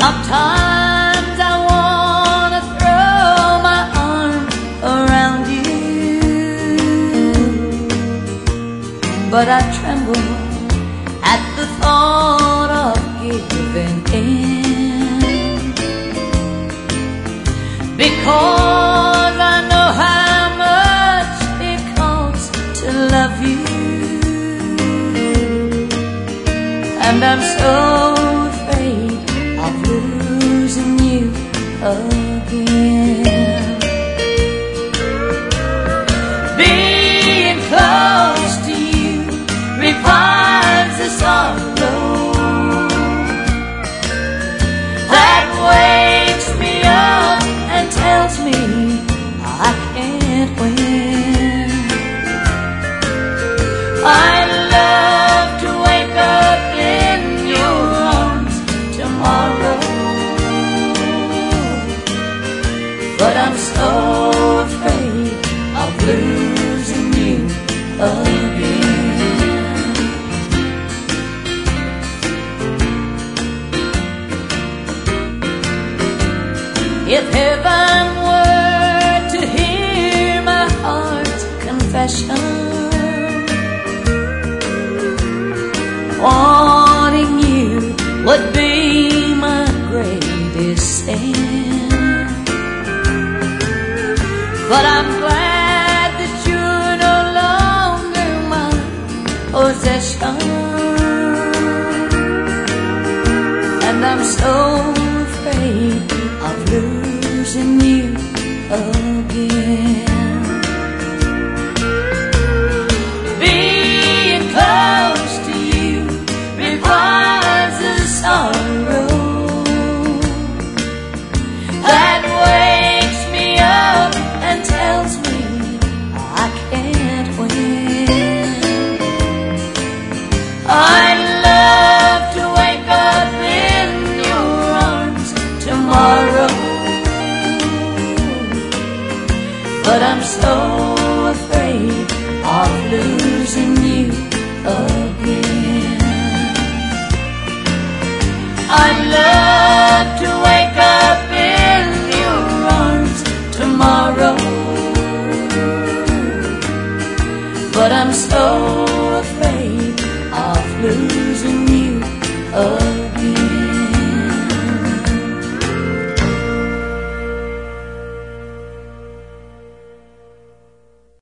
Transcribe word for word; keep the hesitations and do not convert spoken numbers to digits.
Sometimes I wanna throw my arms around you, but I tremble at the thought of giving in, because I know how much it costs to love you, and I'm so afraid of losing you again. Being close to you revives the sorrow that wakes me up and tells me I can't win. I love to wake up in your arms tomorrow, but I'm so afraid of losing you again. If heaven were to hear my heart's confession, wanting you would be my greatest sin. But I'm glad that you're no longer my possession, and I'm so afraid of losing you again. Being close to you revives the sorrow that wakes me up and tells me I can't win. I love to wake up in your arms tomorrow, but I'm so afraid of losing you again. I'd love to wake up in your arms tomorrow, but I'm so afraid of losing you again.